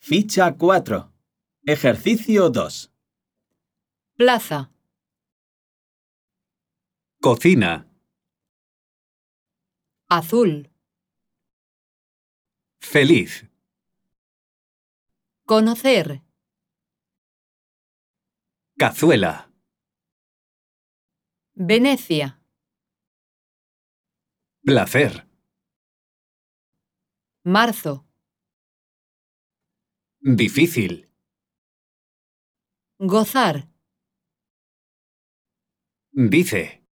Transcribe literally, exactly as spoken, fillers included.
Ficha cuatro. Ejercicio dos. Plaza, Cocina, azul, feliz, conocer, cazuela, Venecia, placer, marzo, difícil, gozar, dice.